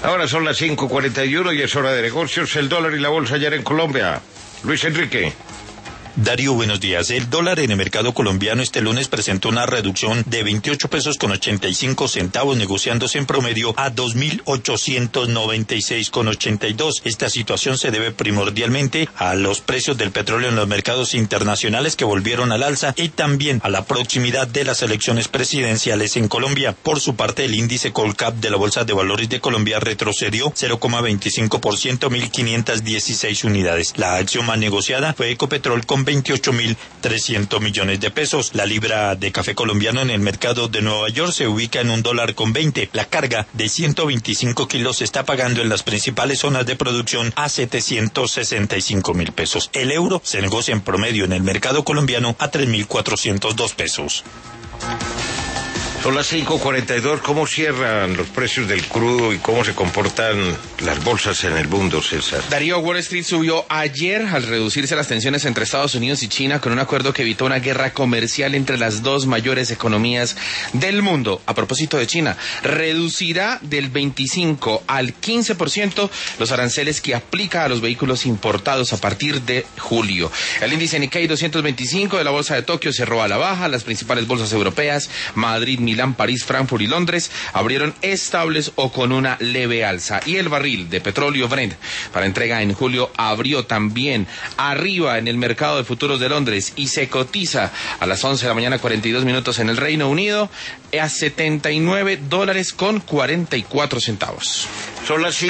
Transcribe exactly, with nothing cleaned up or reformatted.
Ahora son las cinco cuarenta y uno y es hora de negocios. El dólar y la bolsa ayer en Colombia. Luis Enrique. Darío, buenos días. El dólar en el mercado colombiano este lunes presentó una reducción de veintiocho pesos con ochenta y cinco centavos, negociándose en promedio a dos mil ochocientos noventa y seis con ochenta y dos. Esta situación se debe primordialmente a los precios del petróleo en los mercados internacionales que volvieron al alza y también a la proximidad de las elecciones presidenciales en Colombia. Por su parte, el índice Colcap de la Bolsa de Valores de Colombia retrocedió cero coma veinticinco por ciento, mil quinientas dieciséis unidades. La acción más negociada fue Ecopetrol con veintiocho mil trescientos millones de pesos. La libra de café colombiano en el mercado de Nueva York se ubica en un dólar con veinte. La carga de ciento veinticinco kilos se está pagando en las principales zonas de producción a setecientos sesenta y cinco mil pesos. El euro se negocia en promedio en el mercado colombiano a tres mil cuatrocientos dos pesos. Son las cinco cuarenta y dos. ¿Cómo cierran los precios del crudo y cómo se comportan las bolsas en el mundo, César? Darío, Wall Street subió ayer al reducirse las tensiones entre Estados Unidos y China con un acuerdo que evitó una guerra comercial entre las dos mayores economías del mundo. A propósito de China, reducirá del veinticinco al quince por ciento los aranceles que aplica a los vehículos importados a partir de julio. El índice Nikkei doscientos veinticinco de la bolsa de Tokio cerró a la baja. Las principales bolsas europeas, Madrid, Milán, París, Frankfurt y Londres, abrieron estables o con una leve alza. Y el barril de petróleo Brent para entrega en julio abrió también arriba en el mercado de futuros de Londres y se cotiza a las once de la mañana cuarenta y dos minutos en el Reino Unido a setenta y nueve dólares con cuarenta y cuatro centavos. Son las